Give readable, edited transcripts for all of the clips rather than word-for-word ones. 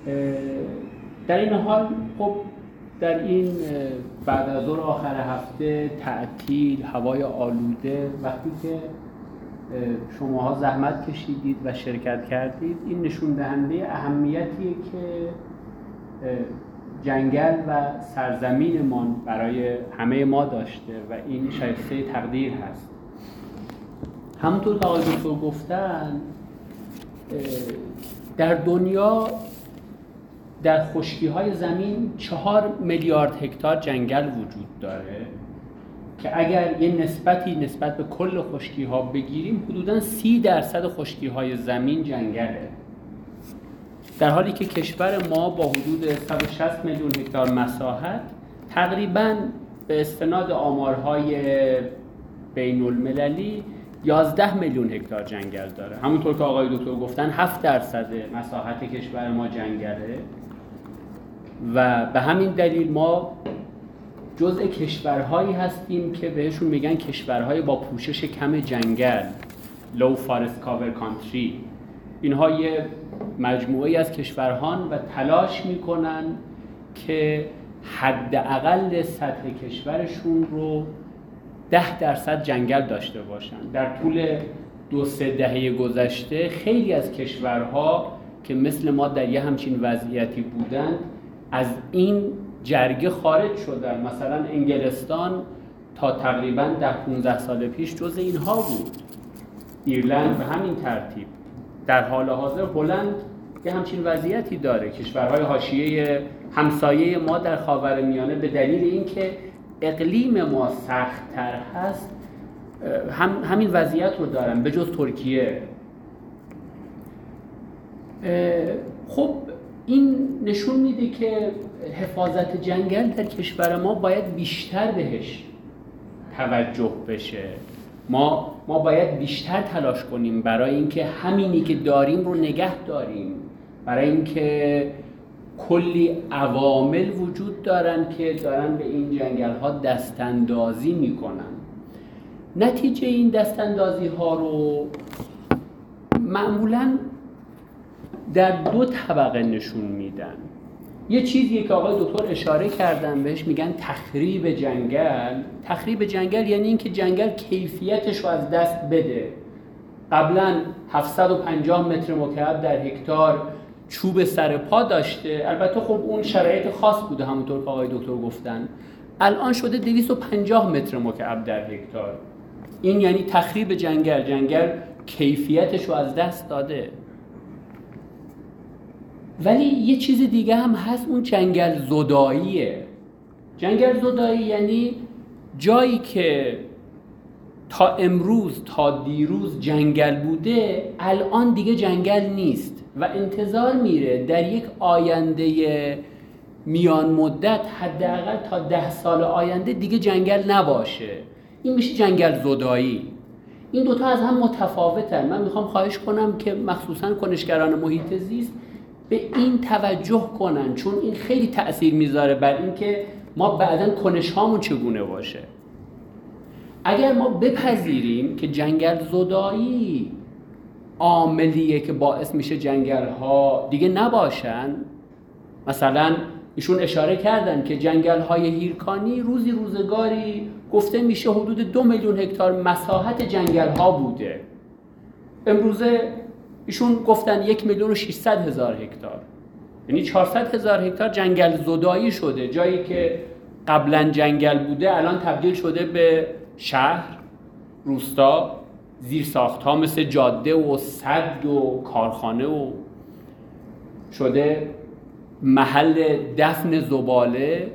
در این حال خب در این بعد از ظهر آخر هفته تعطیل، هوای آلوده، وقتی که شماها زحمت کشیدید و شرکت کردید، این نشون دهنده اهمیتیه که جنگل و سرزمینمان برای همه ما داشته و این شایسته تقدیر هست. همونطور که آقای دکتر گفتن، در دنیا در خشکی‌های زمین 4 میلیارد هکتار جنگل وجود داره که اگر یه نسبتی نسبت به کل خشکی‌ها بگیریم، حدوداً 30% خشکی‌های زمین جنگله. در حالی که کشور ما با حدود 160 میلیون هکتار مساحت تقریباً به استناد آمارهای بین المللی 11 میلیون هکتار جنگل داره. همونطور که آقای دکتر گفتن 7% مساحت کشور ما جنگله و به همین دلیل ما جزء کشورهایی هستیم که بهشون میگن کشورهای با پوشش کم جنگل، Low Forest Cover Country. اینها یه مجموعه‌ای از کشورهان و تلاش میکنن که حداقل سطح کشورشون رو 10% جنگل داشته باشن. در طول 2-3 دهه گذشته خیلی از کشورها که مثل ما در یه همچین وضعیتی بودند از این جرگه خارج شدن. مثلا انگلستان تا تقریباً 10-15 سال پیش جز اینها بود. ایرلند به همین ترتیب. در حال حاضر هلند یه همچین وضعیتی داره. کشورهای حاشیه همسایه ما در خاورمیانه به دلیل اینکه اقلیم ما سخت‌تر هست همین وضعیت رو دارن، به جز ترکیه. خب این نشون میده که حفاظت جنگل در کشور ما باید بیشتر بهش توجه بشه. ما باید بیشتر تلاش کنیم برای اینکه همینی که داریم رو نگه داریم، برای اینکه کلی عوامل وجود دارن که دارن به این جنگل ها دستاندازی میکنن. نتیجه این دستاندازی ها رو معمولاً در 2 طبقه نشون میدن. یه چیزیه که آقای دکتر اشاره کردن بهش، میگن تخریب جنگل. تخریب جنگل یعنی اینکه جنگل کیفیتش رو از دست بده. قبلاً 750 متر مکعب در هکتار چوب سر پا داشته، البته خب اون شرایط خاص بوده همونطور که آقای دکتر گفتن. الان شده 250 متر مکعب در هکتار. این یعنی تخریب جنگل. جنگل کیفیتش رو از دست داده. ولی یه چیز دیگه هم هست، اون جنگل زداییه. جنگل زدایی یعنی جایی که تا امروز تا دیروز جنگل بوده الان دیگه جنگل نیست و انتظار میره در یک آینده میان مدت حداقل تا 10 سال آینده دیگه جنگل نباشه. این میشه جنگل زدایی. این دوتا از هم متفاوتن. من میخوام خواهش کنم که مخصوصا کنشگران محیط زیست به این توجه کنن، چون این خیلی تأثیر میذاره بر اینکه ما بعداً کنش هامون چگونه باشه. اگر ما بپذیریم که جنگل زدایی عاملیه که باعث میشه جنگل ها دیگه نباشن، مثلا ایشون اشاره کردن که جنگل های هیرکانی روزگاری گفته میشه حدود 2 میلیون هکتار مساحت جنگل ها بوده. امروزه ایشون گفتن 1,600,000 هکتار، یعنی 400,000 هکتار جنگل زدایی شده. جایی که قبلا جنگل بوده الان تبدیل شده به شهر، روستا، زیرساخت‌ها مثل جاده و سد و کارخانه و شده محل دفن زباله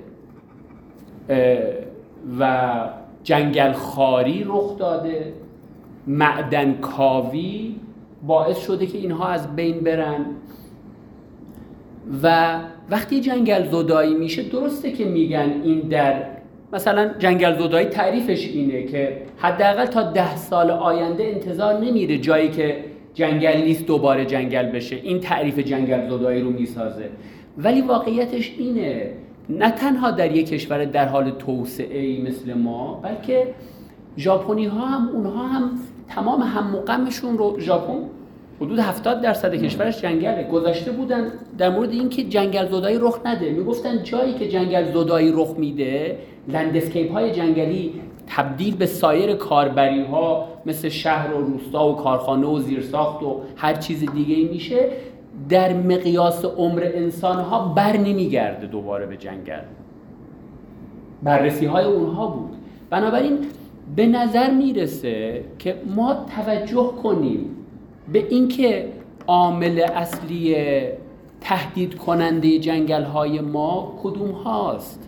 و جنگل خاری رخ داده. معدن کاوی باعث شده که اینها از بین برن و وقتی جنگل زدایی میشه، درسته که میگن این در مثلا جنگل زدایی تعریفش اینه که حداقل تا 10 سال آینده انتظار نمیره جایی که جنگل نیست دوباره جنگل بشه. این تعریف جنگل زدایی رو میسازه. ولی واقعیتش اینه نه تنها در یک کشور در حال توسعه‌ای مثل ما، بلکه ژاپنی ها هم، اونها هم تمام هم و غمشون رو، ژاپن حدود 70% کشورش جنگله. گذاشته بودن در مورد اینکه جنگل زدایی رخ نده، میگفتن جایی که جنگل زدایی رخ میده، لندسکیپ های جنگلی تبدیل به سایر کاربری ها مثل شهر و روستا و کارخانه و زیرساخت و هر چیز دیگه میشه، در مقیاس عمر انسان ها بر نمیگرده دوباره به جنگل. بررسی های اونها بود. بنابراین به نظر میرسه که ما توجه کنیم به اینکه عامل اصلی تهدید کننده جنگل های ما کدوم هاست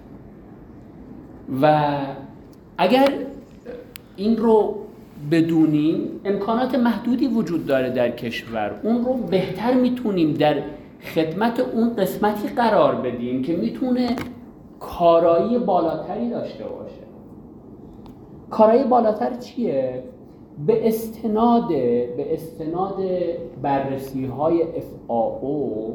و اگر این رو بدونیم امکانات محدودی وجود داره در کشور، اون رو بهتر میتونیم در خدمت اون قسمتی قرار بدیم که میتونه کارایی بالاتری داشته باشه. کارایی بالاتر چیه؟ به استناد بررسی های FAO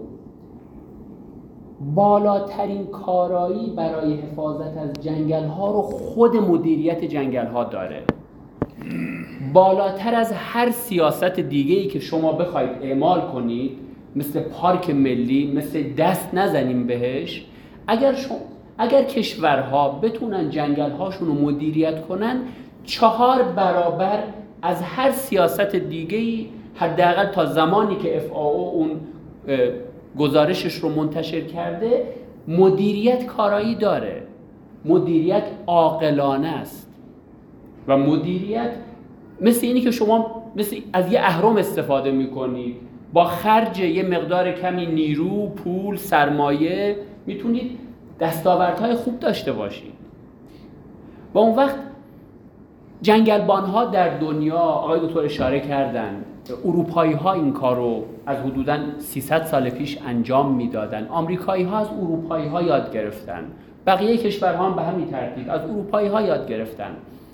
بالاترین کارایی برای حفاظت از جنگل ها رو خود مدیریت جنگل ها داره. بالاتر از هر سیاست دیگه‌ای که شما بخواید اعمال کنید، مثل پارک ملی، مثل دست نزنیم بهش. اگر کشورها بتونن جنگل هاشون رو مدیریت کنن، 4 برابر از هر سیاست دیگه‌ای، حداقل تا زمانی که FAO اون گزارشش رو منتشر کرده، مدیریت کارایی داره. مدیریت عاقلانه است و مدیریت مثل اینی که شما از یه اهرم استفاده میکنید، با خرج یه مقدار کمی نیرو، پول، سرمایه میتونید دستاوردهای خوب داشته باشید. و اون وقت جنگلبان‌ها در دنیا، آقای دکتر اشاره کردن، اروپایی‌ها این کار رو از حدوداً 300 سال پیش انجام میدادن. آمریکایی‌ها از اروپایی‌ها یاد گرفتن. بقیه کشورها هم به همین ترتیب از اروپایی‌ها یاد گرفتن.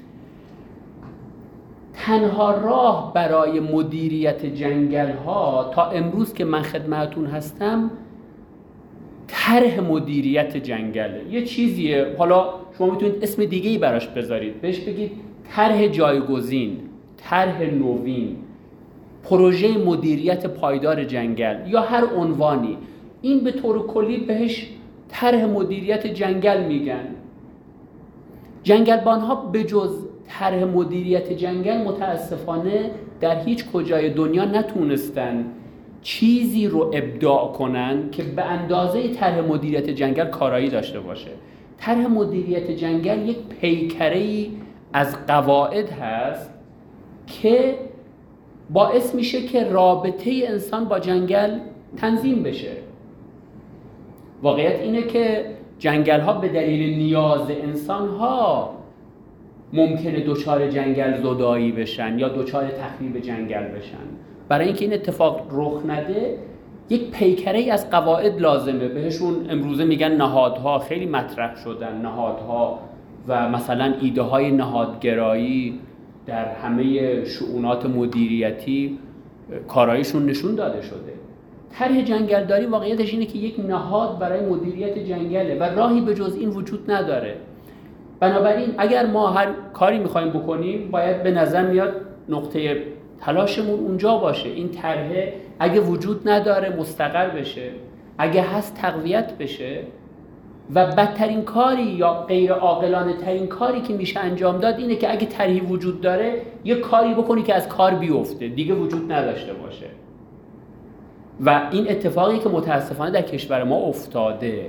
تنها راه برای مدیریت جنگل‌ها تا امروز که من خدمتتون هستم، طرح مدیریت جنگله. یه چیزیه، حالا شما میتونید اسم دیگه‌ای براش بذارید، بهش بگید طرح جایگزین، طرح نوین، پروژه مدیریت پایدار جنگل یا هر عنوانی. این به طور کلی بهش طرح مدیریت جنگل میگن. جنگلبان‌ها به جز طرح مدیریت جنگل متاسفانه در هیچ کجای دنیا نتونستن چیزی رو ابداع کنن که به اندازه طرح مدیریت جنگل کارایی داشته باشه. طرح مدیریت جنگل یک پیکره‌ای از قواعد هست که باعث میشه که رابطه انسان با جنگل تنظیم بشه. واقعیت اینه که جنگل‌ها به دلیل نیاز انسان‌ها ممکنه دچار جنگل زدایی بشن یا دچار تخریب جنگل بشن. برای اینکه این اتفاق رخ نده، یک پیکره‌ای از قواعد لازمه. بهشون امروزه میگن نهادها، خیلی مطرح شدن نهادها و مثلا ایده های نهادگرایی در همه شؤونات مدیریتی کارایشون نشون داده شده. طرح جنگلداری واقعیتش اینه که یک نهاد برای مدیریت جنگله و راهی به جز این وجود نداره. بنابراین اگر ما هر کاری میخوایم بکنیم، باید به نظر میاد نقطه تلاشمون اونجا باشه. این طرح اگه وجود نداره مستقر بشه، اگه هست تقویت بشه و بدترین کاری یا غیر عاقلانه ترین کاری که میشه انجام داد اینه که اگه طرحی وجود داره یه کاری بکنی که از کار بیفته، دیگه وجود نداشته باشه. و این اتفاقی که متاسفانه در کشور ما افتاده.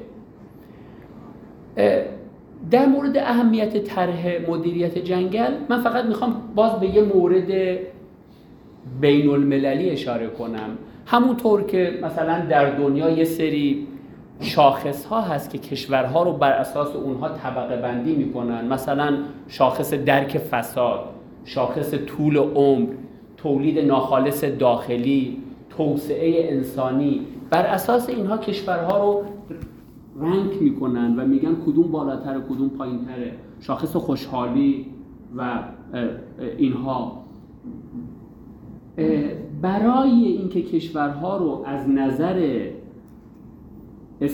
در مورد اهمیت طرح مدیریت جنگل، من فقط میخوام باز به یه مورد بین المللی اشاره کنم. همونطور که مثلا در دنیا یه سری شاخص ها هست که کشورها رو بر اساس اونها طبقه بندی میکنن، مثلا شاخص درک فساد، شاخص طول عمر، تولید ناخالص داخلی، توسعه انسانی. بر اساس اینها کشورها رو رنک میکنن و میگن کدوم بالاتره کدوم پایینتره. شاخص خوشحالی و اینها. برای اینکه کشورها رو از نظر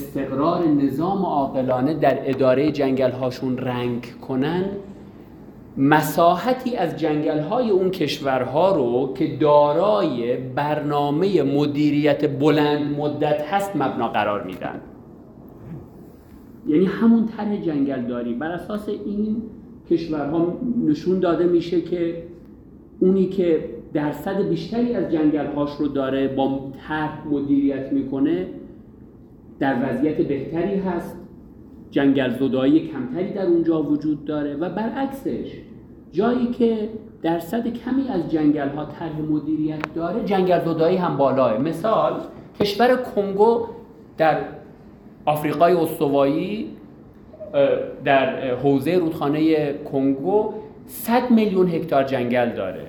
استقرار نظام عاقلانه در اداره جنگل هاشون رنک کنن، مساحتی از جنگل‌های اون کشورها رو که دارای برنامه مدیریت بلند مدت هست مبنا قرار میدن. یعنی همون طرح جنگلداری بر اساس این کشورها نشون داده میشه که اونی که درصد بیشتری از جنگل‌هاش رو داره با طرح مدیریت میکنه در وضعیت بهتری هست، جنگل زدایی کمتری در اونجا وجود داره و برعکسش جایی که درصد کمی از جنگل‌ها طرح مدیریت داره جنگل زدایی هم بالاه. مثال کشور کنگو در آفریقای استوایی در حوزه رودخانه کنگو 100 میلیون هکتار جنگل داره.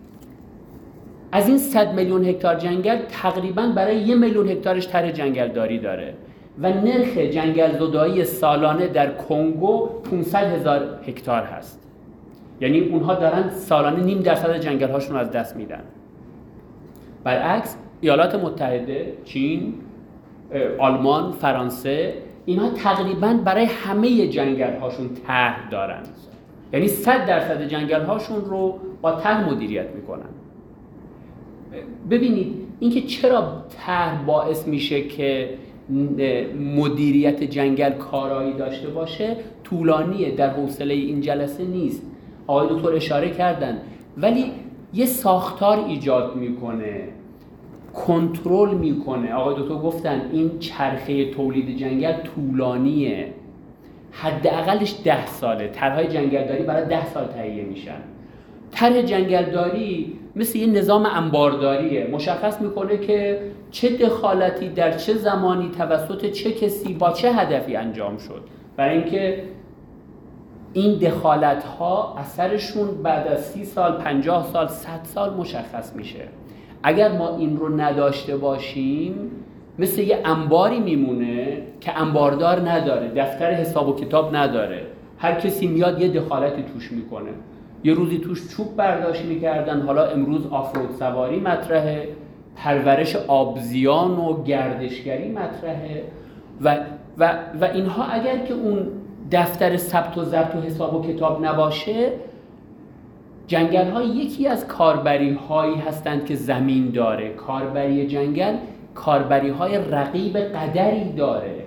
از این 100 میلیون هکتار جنگل تقریباً برای 1 میلیون هکتارش طرح جنگلداری داره و نرخ جنگل زدایی سالانه در کنگو 500,000 هکتار هست. یعنی اونها دارن سالانه 0.5% جنگل هاشون از دست میدن. برعکس ایالات متحده، چین، آلمان، فرانسه اینها تقریباً برای همه جنگل هاشون طرح دارن. یعنی 100% جنگل هاشون رو با طرح مدیریت میکنن. ببینید اینکه چرا طرح باعث میشه که مدیریت جنگل کارایی داشته باشه طولانیه، در حوصله این جلسه نیست. آقای دکتر اشاره کردن، ولی یه ساختار ایجاد میکنه، کنترل میکنه. آقای دکتر گفتن این چرخه تولید جنگل طولانیه، حداقلش 10 ساله. طرح‌های جنگلداری برای 10 سال تهیه میشن. طرح جنگلداری مثل یه نظام انبارداریه، مشخص میکنه که چه دخالتی در چه زمانی توسط چه کسی با چه هدفی انجام شد، برای اینکه این دخالت‌ها اثرشون بعد از 30 سال، 50 سال، 100 سال مشخص میشه. اگر ما این رو نداشته باشیم مثل یه انباری میمونه که انباردار نداره، دفتر حساب و کتاب نداره، هر کسی میاد یه دخالتی توش میکنه. یه روزی توش چوب برداشت میکردن، حالا امروز آفرود سواری مطرحه، پرورش آبزیان و گردشگری مطرحه و اینها اگر که اون دفتر ثبت و ضبط و حساب و کتاب نباشه، جنگل ها یکی از کاربری هایی هستند که زمین داره. کاربری جنگل کاربری های رقیب قدری داره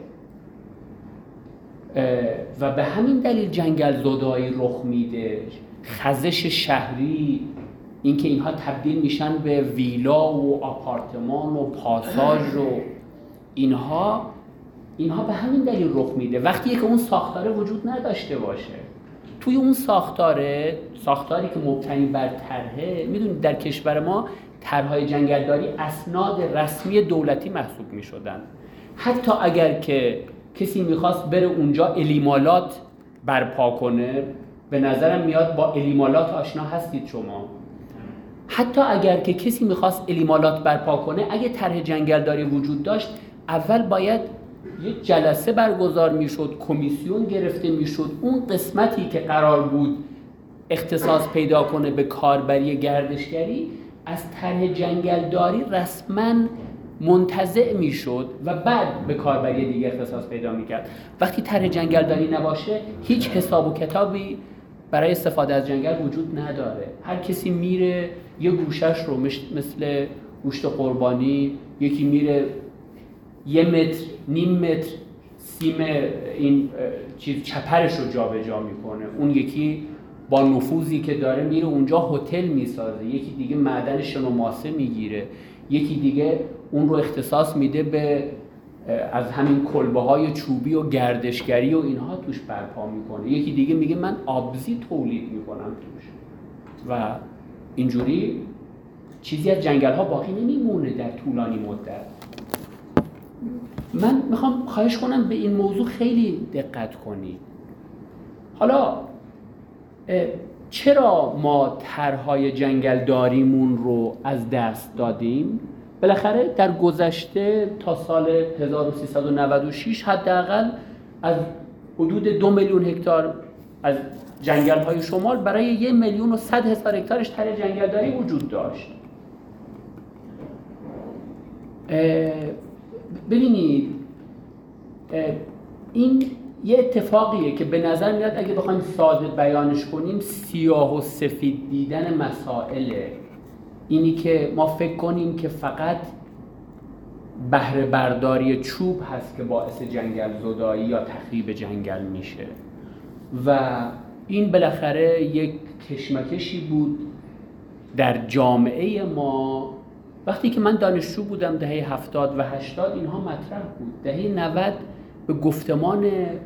و به همین دلیل جنگل زدایی رخ میده. خزش شهری، اینکه اینها تبدیل میشن به ویلا و آپارتمان و پاساژ و اینها به همین دلیل رخ میده. وقتی که اون ساختاره وجود نداشته باشه، توی اون ساختاری که مبتنی بر طرحه، میدونید در کشور ما طرح‌های جنگلداری اسناد رسمی دولتی محسوب میشدن. حتی اگر که کسی میخواست بره اونجا الیمالات برپا کنه، به نظرم میاد با الیمالات آشنا هستید شما. حتی اگر که کسی میخواست الیمالات برپا کنه، اگه طرح جنگلداری وجود داشت، اول باید یک جلسه برگزار میشد، کمیسیون گرفته میشد، اون قسمتی که قرار بود اختصاص پیدا کنه به کاربری گردشگری از طرح جنگلداری رسما منتزع میشد و بعد به کاربری دیگه اختصاص پیدا میکرد. وقتی طرح جنگلداری نباشه، هیچ حساب و کتابی برای استفاده از جنگل وجود نداره. هر کسی میره یه گوشش رو مثل گوشت قربانی، یکی میره 1 متر، نیم متر سیم این چیز چپرش رو جابجا میکنه، اون یکی با نفوذی که داره میره اونجا هتل میسازه، یکی دیگه معدن شن و ماسه میگیره، یکی دیگه اون رو اختصاص میده به از همین کلبه‌های چوبی و گردشگری و اینها توش برپا میکنه، یکی دیگه میگه من آبزی تولید میکنم توش و اینجوری چیزی از جنگل‌ها باقی نمیمونه در طولانی مدت. من میخوام خواهش کنم به این موضوع خیلی دقت کنید. حالا چرا ما طرح‌های جنگلداریمون رو از دست دادیم؟ بالاخره در گذشته تا سال 1396 حداقل از حدود 2 میلیون هکتار از جنگل‌های شمال برای 1,100,000 هکتارش طرح جنگلداری وجود داشت. ببینید این یه اتفاقیه که به نظر میاد اگه بخوایم ساده بیانش کنیم سیاه و سفید دیدن مسائله. اینی که ما فکر کنیم که فقط بهره برداری چوب هست که باعث جنگل زدایی یا تخریب جنگل میشه و این بالاخره یک کشمکشی بود در جامعه ما. وقتی که من دانشجو بودم دهه 70 و 80 اینها مطرح بود. دهه 90 به گفتمان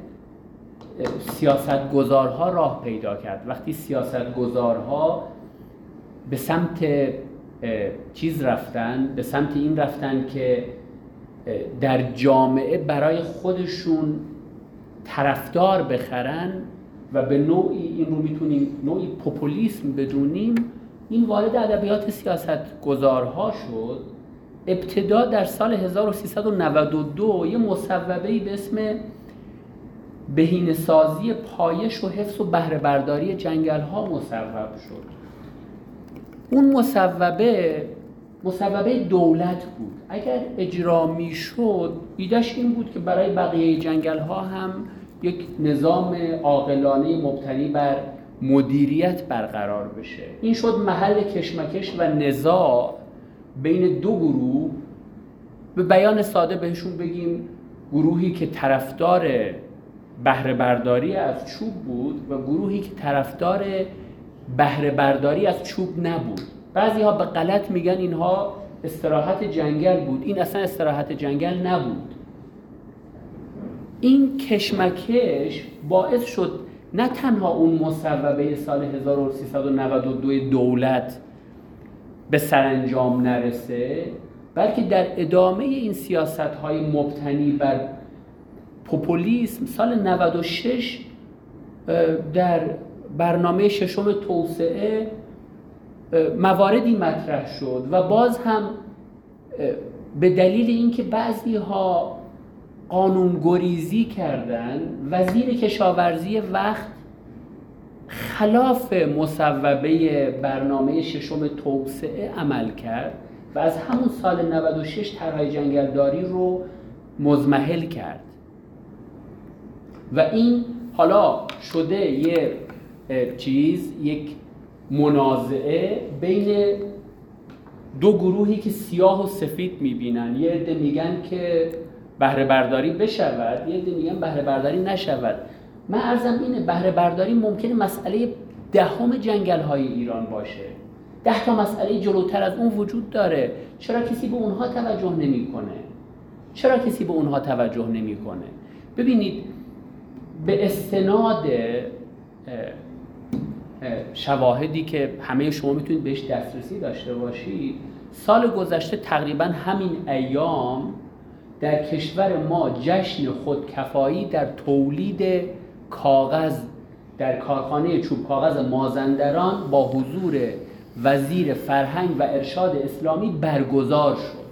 سیاستگزارها راه پیدا کرد. وقتی سیاستگزارها به سمت چیز رفتن، به سمت این رفتن که در جامعه برای خودشون طرفدار بخرن و به نوعی این رو میتونیم نوعی پوپولیسم بدونیم، این وارد ادبیات سیاستگزارها شد. ابتدا در سال 1392 یه مصوبه‌ای به اسم بهینه‌سازی پایش و حفظ و بهره برداری جنگل‌ها مصوب شد. اون مصوبه دولت بود. اگر اجرا میشد ایدهش این بود که برای بقیه جنگل‌ها هم یک نظام عاقلانه مبتنی بر مدیریت برقرار بشه. این شد محل کشمکش و نزاع بین دو گروه. به بیان ساده بهشون بگیم گروهی که طرفدار بهره برداری از چوب بود و گروهی که طرفدار بهره برداری از چوب نبود. بعضی ها به غلط میگن اینها استراحت جنگل بود. این اصلا استراحت جنگل نبود. این کشمکش باعث شد نه تنها اون مصوبه سال 1392 دولت به سرانجام نرسه، بلکه در ادامه این سیاست‌های مبتنی بر پوپولیسم سال 96 در برنامه ششم توسعه مواردی مطرح شد و باز هم به دلیل اینکه بعضی‌ها قانون‌گریزی کردن، وزیر کشاورزی وقت خلاف مصوبه برنامه ششم توسعه عمل کرد و از همون سال 96 طرح جنگلداری رو مضمحل کرد و این حالا شده یک منازعه بین دو گروهی که سیاه و سفید میبینن. یه عده میگن که بهره برداری بشود، یه عده میگن بهره برداری نشود. من عرضم اینه بهره برداری ممکنه مسئله دهم جنگل‌های ایران باشه. 10 تا مسئله جلوتر از اون وجود داره. چرا کسی به اونها توجه نمیکنه؟ ببینید به استناد شواهدی که همه شما میتونید بهش دسترسی داشته باشید، سال گذشته تقریبا همین ایام در کشور ما جشن خودکفایی در تولید کاغذ در کارخانه چوب کاغذ مازندران با حضور وزیر فرهنگ و ارشاد اسلامی برگزار شد.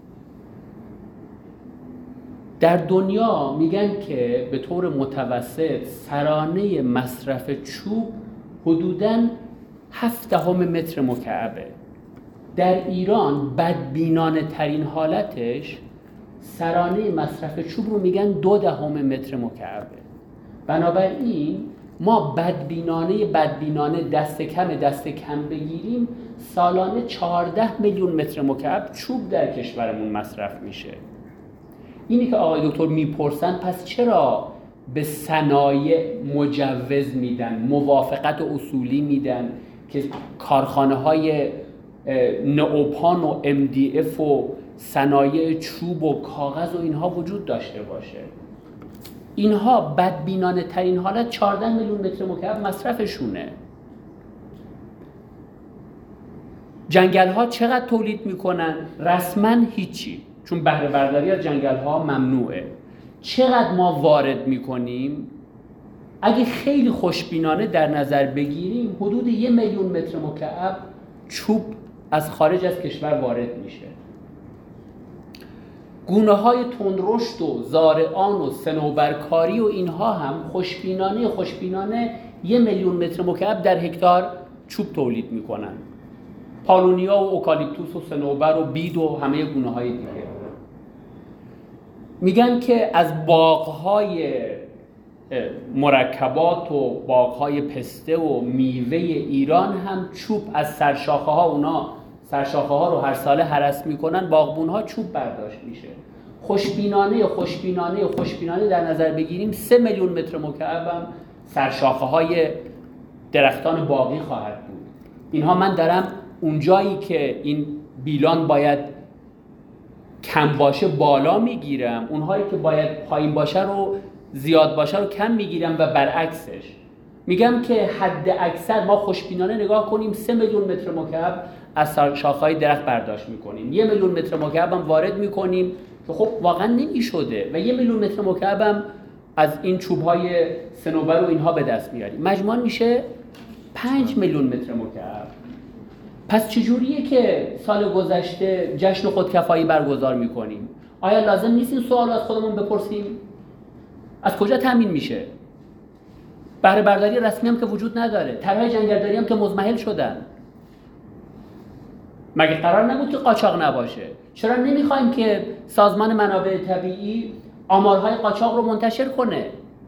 در دنیا میگن که به طور متوسط سرانه مصرف چوب حدوداً 0.7 متر مکعبه. در ایران بدبینانه ترین حالتش سرانه مصرف چوب رو میگن 0.2 متر مکعبه. بنابراین ما بدبینانه دست کم بگیریم سالانه 14 میلیون متر مکعب چوب در کشورمون مصرف میشه. اینی که آقای دکتر میپرسن پس چرا به صنایع مجوز میدن، موافقت اصولی میدن که کارخانه های نئوپان و MDF و صنایع چوب و کاغذ و اینها وجود داشته باشه؟ اینها بدبینانه ترین حالت 14 میلیون متر مکعب مصرفشونه. جنگل ها چقدر تولید میکنن؟ رسما هیچی، چون بهره برداری از جنگل ها ممنوعه. چقدر ما وارد میکنیم؟ اگه خیلی خوشبینانه در نظر بگیریم حدود 1 میلیون متر مکعب چوب از خارج از کشور وارد میشه. گونه های تندرشت و زارعان و صنوبرکاری و اینها هم خوشبینانه 1 میلیون متر مکعب در هکتار چوب تولید میکنن. پالونیا و اوکالیپتوس و صنوبر و بید و همه گونه های دیگه. میگن که از باغهای مرکبات و باغ‌های پسته و میوه ایران هم چوب از سرشاخه ها، اونا سرشاخه ها رو هر ساله هرس میکنن، باغبون ها چوب برداشت میشه. خوشبینانه در نظر بگیریم 3 میلیون متر مکعب هم سرشاخه های درختان باغی خواهد بود. اینها من دارم اونجایی که این بیلان باید کم باشه بالا میگیرم، اونهایی که باید پایین باشه رو زیاد باشه رو کم میگیرم و برعکسش. میگم که حد اکثر ما خوشبینانه نگاه کنیم 3 میلیون متر مکعب از شاخه‌های درخت برداشت میکنیم، 1 میلیون متر مکعب هم وارد میکنیم که خب واقعا نمیشده و 1 میلیون متر مکعب هم از این چوب‌های صنوبر و اینها به دست میاریم. مجموعاً میشه 5 میلیون متر مکعب. پس چجوریه که سال گذشته جشن خودکفایی برگزار میکنیم؟ آیا لازم نیست این سوال از خودمون بپرسیم؟ از کجا تامین میشه؟ بهره برداری رسمی هم که وجود نداره، طرحهای جنگلداری هم که مضمحل شدن. مگه قرار نبود که قاچاق نباشه؟ چرا نمیخوایم که سازمان منابع طبیعی آمارهای قاچاق رو منتشر کنه؟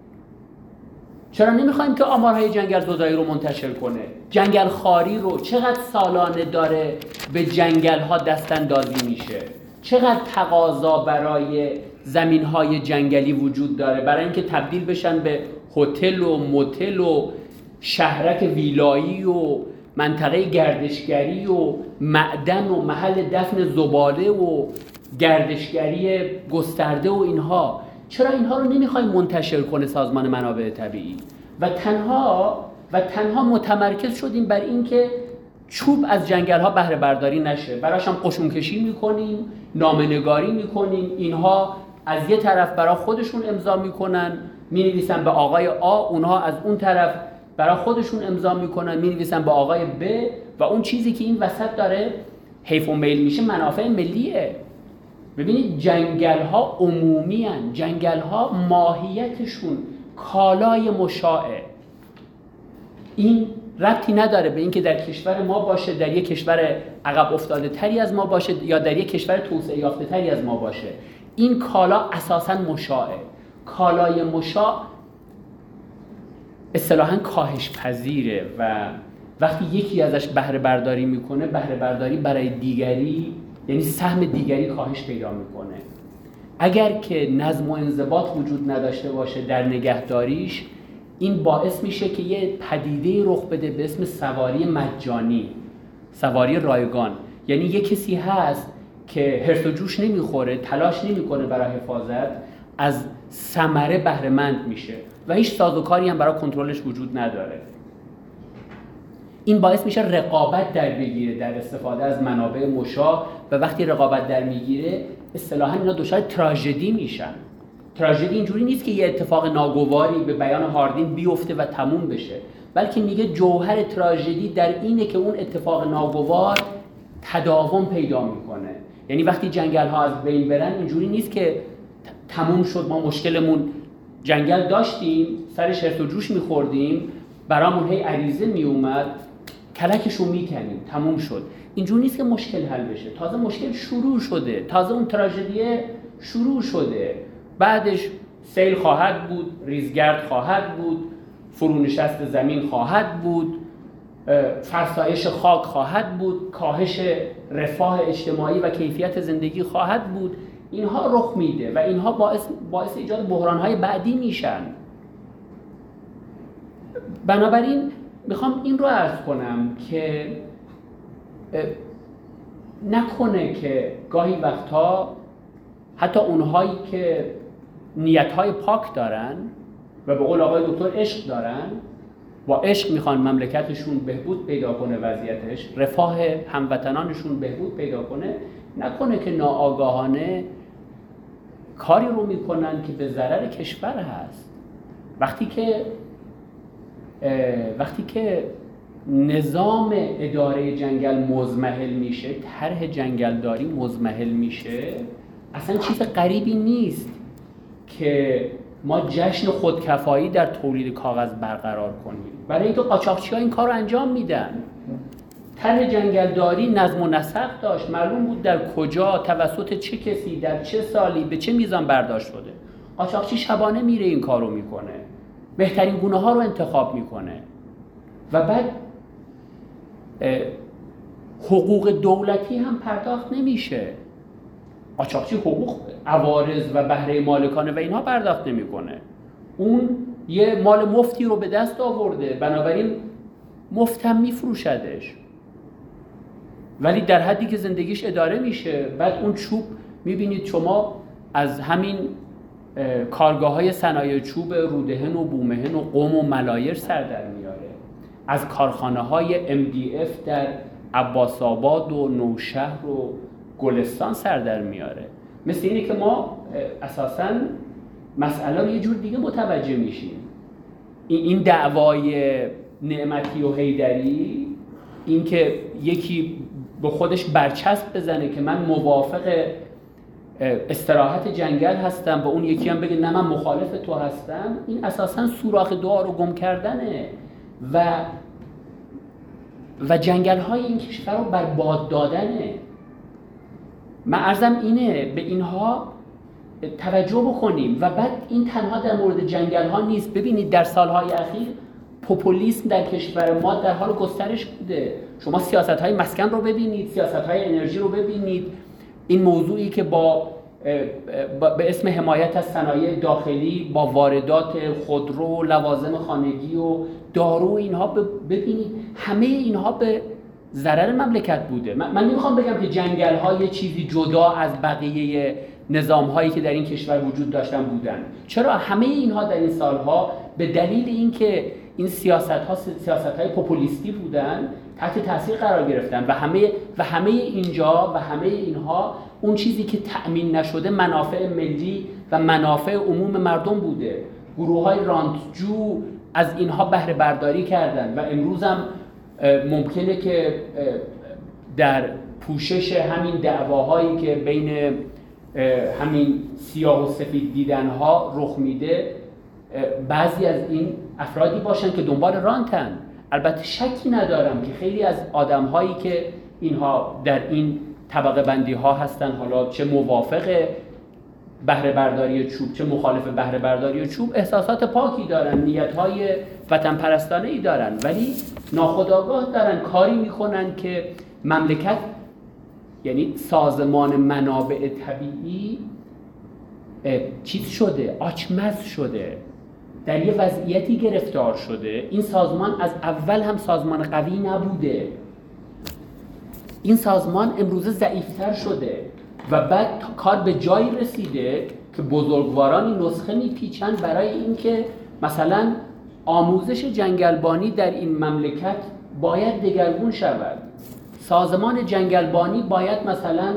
چرا نمیخوایم که آمارهای جنگل زدایی رو منتشر کنه؟ جنگل خاری رو چقدر سالانه داره به جنگل ها دستاندازی میشه؟ چقدر تقاضا برای زمینهای جنگلی وجود داره برای اینکه تبدیل بشن به هتل و موتل و شهرک ویلایی و منطقه گردشگری و معدن و محل دفن زباله و گردشگری گسترده و اینها؟ چرا اینها رو نمیخوایم منتشر کنه سازمان منابع طبیعی و تنها متمرکز شدیم بر این که چوب از جنگل ها بهره برداری نشه، براش هم قشون کشی میکنیم، نامه‌نگاری میکنیم. اینها از یه طرف برای خودشون امضا میکنن، مینویسن به آقای آ، اونها از اون طرف برای خودشون امضا میکنن، مینویسن به آقای ب و اون چیزی که این وسط داره حیف و میل میشه منافع ملیه. ببینید جنگل ها عمومی هن. جنگل ها ماهیتشون کالای مشاعه. این ربطی نداره به اینکه در کشور ما باشه، در یک کشور عقب افتاده تری از ما باشه یا در یک کشور توسعه یافته تری از ما باشه. این کالا اساساً مشاعه. کالای مشاع اصطلاحاً کاهش پذیره و وقتی یکی ازش بهره برداری میکنه، بهره برداری برای دیگری یعنی سهم دیگری کاهش پیدا میکنه. اگر که نظم و انضباط وجود نداشته باشه در نگهداریش، این باعث میشه که یه پدیده رخ بده به اسم سواری مجانی، سواری رایگان. یعنی یه کسی هست که حرص و جوش نمیخوره، تلاش نمیکنه برای حفاظت، از ثمره بهره مند میشه و هیچ سازوکاری هم برای کنترلش وجود نداره. این باعث میشه رقابت در بگیره در استفاده از منابع مشاع و وقتی رقابت در میگیره اصطلاحاً اینا دچار تراژدی میشن. تراژدی اینجوری نیست که یه اتفاق ناگواری به بیان هاردین بیفته و تموم بشه، بلکه میگه جوهر تراژدی در اینه که اون اتفاق ناگوار تداوم پیدا میکنه. یعنی وقتی جنگل ها از بین برن اینجوری نیست که تموم شد، ما مشکلمون جنگل داشتیم، سرش حرص و جوش میخوردیم، برامون هی عریضه میومد، کلکشو میکنیم، تموم شد. اینجوری نیست که مشکل حل بشه، تازه مشکل شروع شده، تازه اون تراژدیه شروع شده. بعدش سیل خواهد بود، ریزگرد خواهد بود، فرونشست زمین خواهد بود، فرسایش خاک خواهد بود، کاهش رفاه اجتماعی و کیفیت زندگی خواهد بود. اینها رخ میده و اینها باعث ایجاد بحران‌های بعدی میشن. بنابراین میخوام این رو عرض کنم که نکنه که گاهی وقتها حتی اونهایی که نیت‌های پاک دارن و به قول آقای دکتر عشق دارن، با عشق میخوان مملکتشون بهبود پیدا کنه، وضعیتش، رفاه هموطنانشون بهبود پیدا کنه، نکنه که ناآگاهانه کاری رو میکنن که به ضرر کشور هست. وقتی که نظام اداره جنگل مضمحل میشه، طرح جنگلداری مضمحل میشه، اصلا چیز غریبی نیست که ما جشن خودکفایی در تولید کاغذ برقرار کنیم، برای اینکه قاچاقچی‌ها این کار رو انجام میدن. طرح جنگلداری نظم و نسق داشت، معلوم بود در کجا، توسط چه کسی، در چه سالی، به چه میزان برداشت شده. قاچاقچی شبانه میره این کار رو میکنه بهترین گونه ها رو انتخاب میکنه و بعد حقوق دولتی هم پرداخت نمیشه. قاچاقچی حقوق عوارض و بهره مالکانه و اینها پرداخت نمیکنه. اون یه مال مفتی رو به دست آورده، بنابراین مفت هم میفروشدش، ولی در حدی که زندگیش اداره میشه. بعد اون چوب میبینید شما از همین کارگاه‌های صنایع چوب رودهن و بومهن و قم و ملایر سر در میاره، از کارخانه‌های MDF در عباس‌آباد و نوشهر و گلستان سر در میاره. مثل اینه که ما اساساً مسئله رو یه جور دیگه متوجه میشیم. این دعوای نعمتی و حیدری، این که یکی به خودش برچسب بزنه که من موافق استراحت جنگل هستم و اون یکی هم بگه نه من مخالف تو هستم، این اساساً سوراخ دعا رو گم کردنه و جنگل‌های این کشور رو برباد دادنه. من عرضم اینه به اینها توجه بکنیم. و بعد این تنها در مورد جنگل‌ها نیست. ببینید در سالهای اخیر پوپولیسم در کشور ما در حال گسترش بوده. شما سیاست‌های مسکن رو ببینید، سیاست‌های انرژی رو ببینید. این موضوعی که به اسم حمایت از صنایع داخلی با واردات خودرو، لوازم خانگی و دارو اینها ببینید، همه اینها به ضرر مملکت بوده. من نمیخوام بگم که جنگل‌ها یه چیزی جدا از بقیه نظام‌هایی که در این کشور وجود داشتن بودن. چرا همه اینها در این سالها به دلیل اینکه این سیاست‌های پوپولیستی بودن تحت تاثیر قرار گرفتن و همه اینها اون چیزی که تأمین نشده منافع ملی و منافع عموم مردم بوده. گروه‌های رانتجو از اینها بهره برداری کردن و امروز هم ممکنه که در پوشش همین دعواهایی که بین همین سیاه و سفید دیدنها رخ میده بعضی از این افرادی باشن که دنبال رانتن. البته شکی ندارم که خیلی از آدم‌هایی که اینها در این طبقه بندی ها هستن، حالا چه موافق بهره برداری چوب چه مخالف بهره برداری چوب، احساسات پاکی دارن، نیت‌های وطن پرستانه‌ای دارن، ولی ناخودآگاه دارن کاری میکنن که مملکت، یعنی سازمان منابع طبیعی چیز شده، آچمز شده، در یه وضعیتی گرفتار شده. این سازمان از اول هم سازمان قوی نبوده، این سازمان امروزه ضعیف‌تر شده و بعد کار به جایی رسیده که بزرگوارانی نسخه میپیچن برای اینکه مثلا آموزش جنگلبانی در این مملکت باید دگرگون شود. سازمان جنگلبانی باید مثلا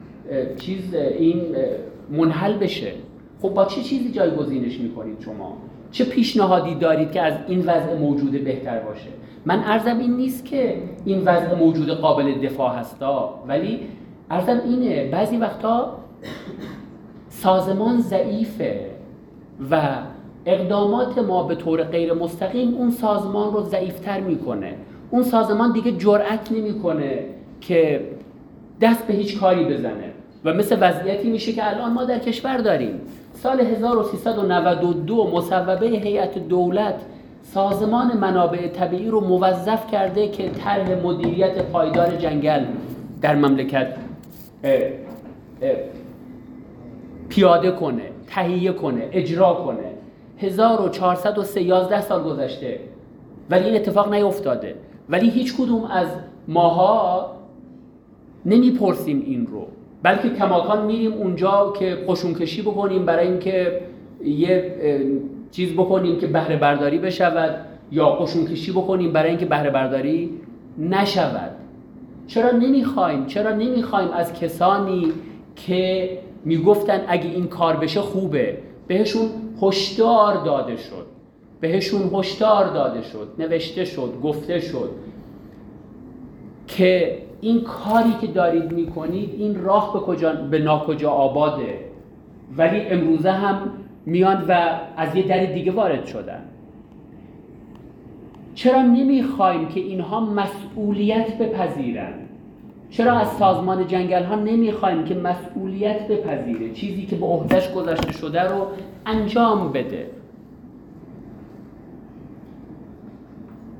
این منحل بشه. خب با چه چیزی جایگزینش میکنید شما؟ چه پیشنهادی دارید که از این وضع موجود بهتر باشه؟ من عرضم این نیست که این وضع موجود قابل دفاع هستا، ولی عرضم اینه بعضی وقتا سازمان ضعیفه و اقدامات ما به طور غیر مستقیم اون سازمان رو ضعیفتر میکنه. اون سازمان دیگه جرأت نمیکنه که دست به هیچ کاری بزنه و مثل وضعیتی میشه که الان ما در کشور داریم. سال 1392 مصوبه هیئت دولت سازمان منابع طبیعی رو موظف کرده که طرح مدیریت پایدار جنگل در مملکت پیاده کنه، تهیه کنه، اجرا کنه. 1411 سال گذشته ولی این اتفاق نیفتاده. ولی هیچ کدوم از ماها نمیپرسیم این رو، بلکه کماکان میریم اونجا که قشون کشی بکنیم برای اینکه یه چیز بکنیم که بهره برداری بشود یا قشون کشی بکنیم برای اینکه بهره برداری نشود. چرا نمیخوایم از کسانی که میگفتن اگه این کار بشه خوبه بهشون هشدار داده شد، نوشته شد، گفته شد که این کاری که دارید میکنید این راه به ناکجا آباده، ولی امروزه هم میان و از یه در دیگه وارد شدن. چرا نمیخوایم که اینها مسئولیت بپذیرن؟ چرا از سازمان جنگل ها نمیخوایم که مسئولیت بپذیره، چیزی که به عهده‌اش گذاشته شده رو انجام بده؟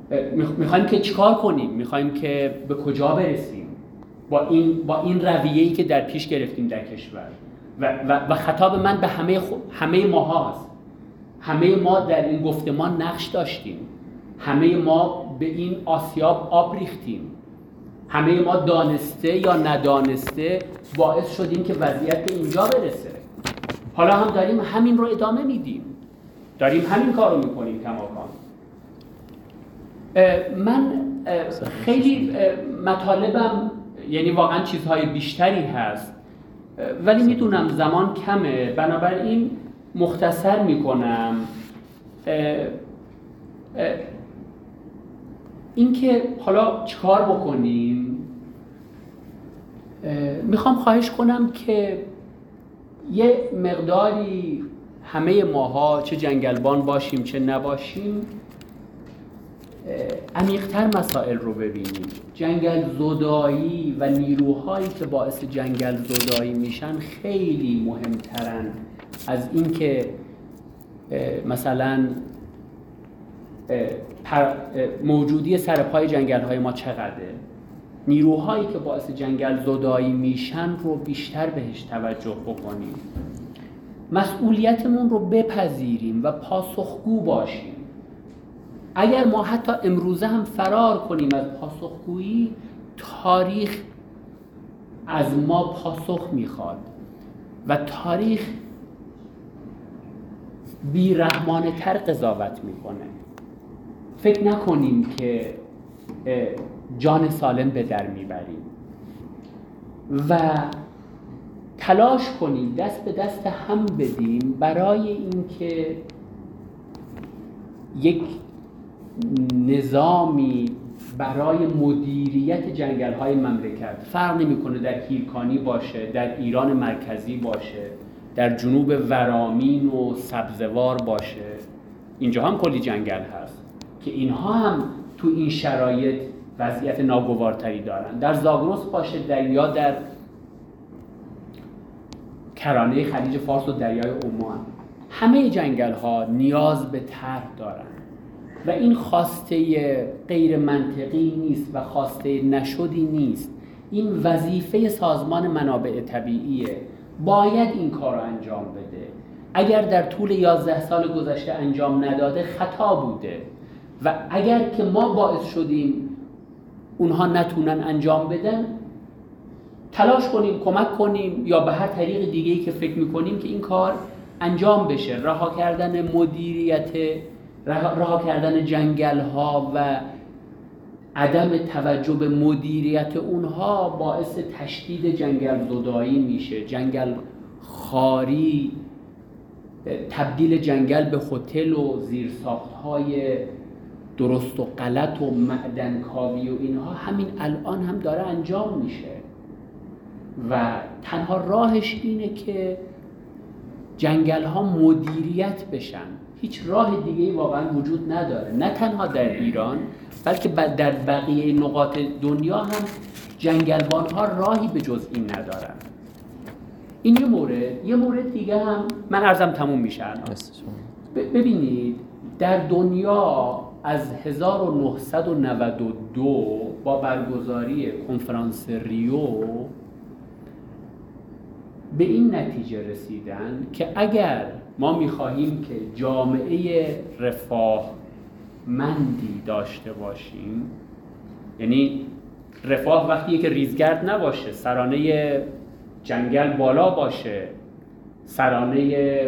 میخوایم که چیکار کنیم؟ میخوایم که به کجا برسیم با این رویه‌ای که در پیش گرفتیم در کشور؟ و خطاب من به همه ما هاست. همه ما در این گفتمان نقش داشتیم. همه ما به این آسیاب آب ریختیم. همه ما دانسته یا ندانسته باعث شدیم که وضعیت به اینجا برسه. حالا هم داریم همین رو ادامه میدیم. داریم همین کار رو میکنیم کماکان. من خیلی مطالبم یعنی واقعا چیزهای بیشتری هست، ولی میدونم زمان کمه، بنابراین مختصر میکنم. اینکه حالا چیکار بکنیم، میخوام خواهش کنم که یه مقداری همه ماها چه جنگلبان باشیم چه نباشیم عمیق‌تر مسائل رو ببینیم. جنگل زدایی و نیروهایی که باعث جنگل زدایی میشن خیلی مهمترن از اینکه مثلا موجودی سرپای جنگل‌های ما چقدره. نیروهایی که باعث جنگل زدایی میشن رو بیشتر بهش توجه بکنیم. مسئولیتمون رو بپذیریم و پاسخگو باشیم. اگر ما حتی امروزه هم فرار کنیم از پاسخگویی، تاریخ از ما پاسخ میخواد و تاریخ بی‌رحمانه تر قضاوت میکنه. فکر نکنیم که جان سالم به در میبریم و تلاش کنیم دست به دست هم بدیم برای اینکه یک نظامی برای مدیریت جنگل‌های مملکت، فرق نمی‌کنه در هیرکانی باشه، در ایران مرکزی باشه، در جنوب ورامین و سبزوار باشه، اینجا هم کلی جنگل هست که اینها هم تو این شرایط وضعیت ناگوارتری دارن. در زاگرس باشه یا در کرانه خلیج فارس و دریای عمان، همه جنگل‌ها نیاز به طرح دارن و این خواسته غیر منطقی نیست و خواسته نشدی نیست. این وظیفه سازمان منابع طبیعیه، باید این کار رو انجام بده. اگر در طول 11 سال گذشته انجام نداده خطا بوده و اگر که ما باعث شدیم اونها نتونن انجام بدن، تلاش کنیم کمک کنیم یا به هر طریق دیگه‌ای که فکر می‌کنیم که این کار انجام بشه. رها کردن مدیریت، رها کردن جنگل‌ها و عدم توجه به مدیریت اونها باعث تشدید جنگل زدایی میشه. جنگل خاری، تبدیل جنگل به هتل و زیرساخت‌های درست و غلط و معدنکاوی و اینها همین الان هم داره انجام میشه و تنها راهش اینه که جنگل‌ها مدیریت بشن. هیچ راه دیگه‌ای واقعا وجود نداره، نه تنها در ایران بلکه در بقیه نقاط دنیا هم جنگلبان‌ها راهی به جز این ندارن. این یه مورد دیگه هم من عرضم تموم میشه. ببینید در دنیا از 1992 با برگزاری کنفرانس ریو به این نتیجه رسیدن که اگر ما می‌خواهیم که جامعه رفاهمندی داشته باشیم، یعنی رفاه وقتیه که ریزگرد نباشه، سرانه جنگل بالا باشه، سرانه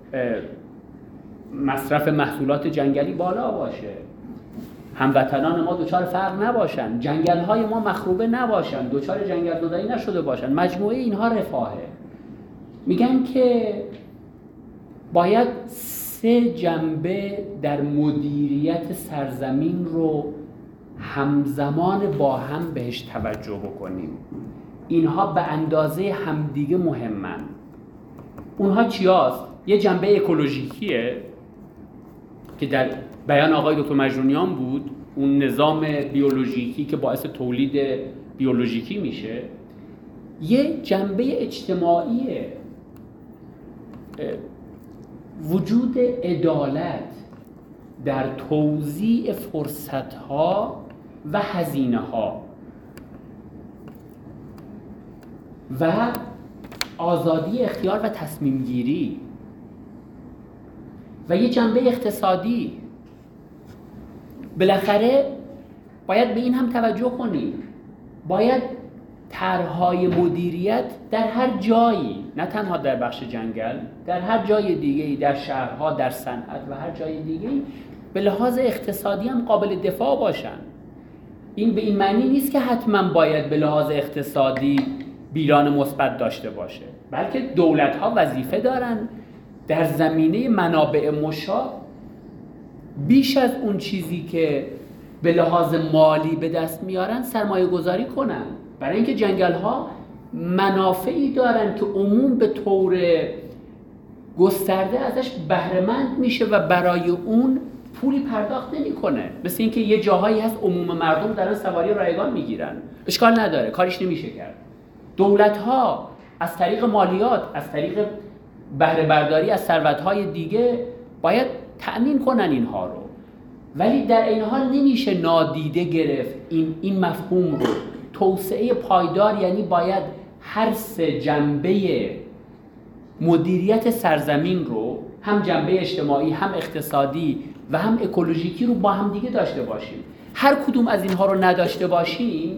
مصرف محصولات جنگلی بالا باشه، هموطنان ما دچار فقر نباشن، جنگل‌های ما مخروبه نباشن، دچار جنگل زدایی نشده باشن، مجموعه اینها رفاهه. میگن که باید 3 جنبه در مدیریت سرزمین رو همزمان با هم بهش توجه بکنیم. اینها به اندازه همدیگه مهمن. اونها چی هست؟ یه جنبه اکولوژیکیه که در بیان آقای دکتر مجنونیان بود، اون نظام بیولوژیکی که باعث تولید بیولوژیکی میشه. یه جنبه اجتماعیه، وجود عدالت در توزیع فرصت‌ها و هزینه‌ها و آزادی اختیار و تصمیم گیری و یه جنبه اقتصادی. بالاخره باید به این هم توجه کنیم، باید طرح‌های مدیریت در هر جایی، نه تنها در بخش جنگل، در هر جای دیگه‌ای، در شهرها، در صنعت و هر جای دیگه‌ای، به لحاظ اقتصادی هم قابل دفاع باشن. این به این معنی نیست که حتما باید به لحاظ اقتصادی بیران مثبت داشته باشه، بلکه دولت‌ها وظیفه دارن در زمینه منابع مشاع بیش از اون چیزی که به لحاظ مالی به دست میارن سرمایه گذاری کنن، برای اینکه جنگل‌ها منافعی دارن که عموم به طور گسترده ازش بهره‌مند میشه و برای اون پولی پرداخت نمی‌کنه. مثل اینکه یه جاهایی هست عموم مردم دارن سواری رایگان میگیرن، اشکال نداره، کاریش نمیشه کرد. دولت‌ها از طریق مالیات، از طریق بهره برداری از ثروت‌های دیگه باید تأمین کنن اینها رو، ولی در این حال نمیشه نادیده گرفت این مفهوم رو. توسعه پایدار یعنی باید هر سه جنبه مدیریت سرزمین رو، هم جنبه اجتماعی، هم اقتصادی و هم اکولوژیکی رو با هم دیگه داشته باشیم. هر کدوم از اینها رو نداشته باشیم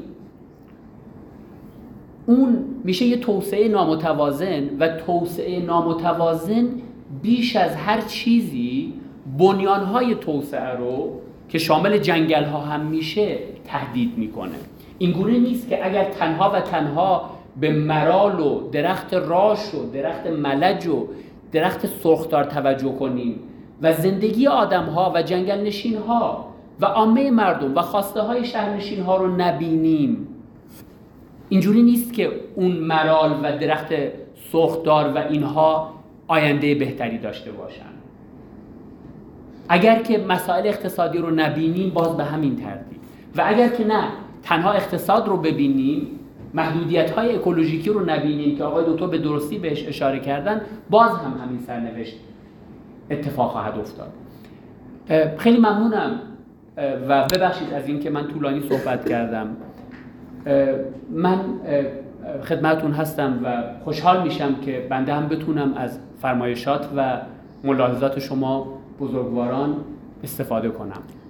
اون میشه یه توسعه نامتوازن و توسعه نامتوازن بیش از هر چیزی بنیانهای توسعه رو که شامل جنگل‌ها هم میشه تهدید میکنه. اینگونه نیست که اگر تنها و تنها به مرال و درخت راش و درخت ملج و درخت سرخدار توجه کنیم و زندگی آدم‌ها و جنگل نشین‌ها و عامه مردم و خواسته‌های شهرنشین‌ها رو نبینیم. اینجوری نیست که اون مرال و درخت سرخدار و اینها آینده بهتری داشته باشن. اگر که مسائل اقتصادی رو نبینیم باز به همین ترتیب، و اگر که نه تنها اقتصاد رو ببینیم، محدودیت‌های اکولوژیکی رو نبینیم که آقای دکتر به درستی بهش اشاره کردن، باز هم همین سرنوشت اتفاق خواهد افتاد. خیلی ممنونم و ببخشید از این که من طولانی صحبت کردم. من خدمتون هستم و خوشحال میشم که بنده هم بتونم از فرمایشات و ملاحظات شما بزرگواران استفاده کنم.